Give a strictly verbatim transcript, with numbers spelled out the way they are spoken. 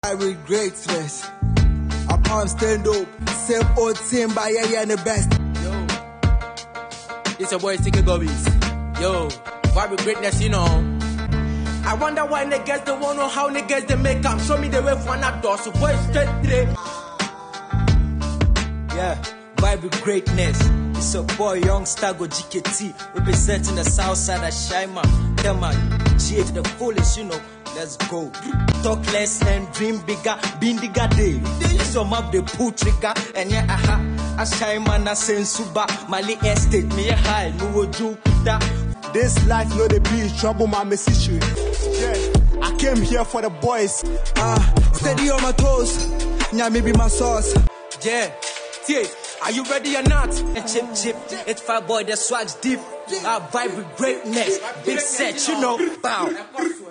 I with greatness. I palm stand up. Same old team, but yeah, yeah, the best. Yo, this your boy Sticky Gobbies. Yo, vibe with greatness, you know. I wonder why niggas don't want know how niggas they make up. Show me the way for an door, so boy straight today. Yeah, vibe with greatness. It's a boy, young Stago G K T, representing the south side of Shaima. Tell my G H the fullest, you know. Let's go. Talk less and dream bigger. Bindiga day. They use your map, they pull trigger. And yeah, aha. I shine man, I send suba. Mali estate, me a high. No joke. This life, no, they be trouble, my message. Yeah. I came here for the boys. Ah, uh, steady on my toes. Yeah, maybe my sauce. Yeah. T, are you ready or not? Chip, chip. It's five boy, the swag's deep. I vibe with greatness. Big set, you know. Bow.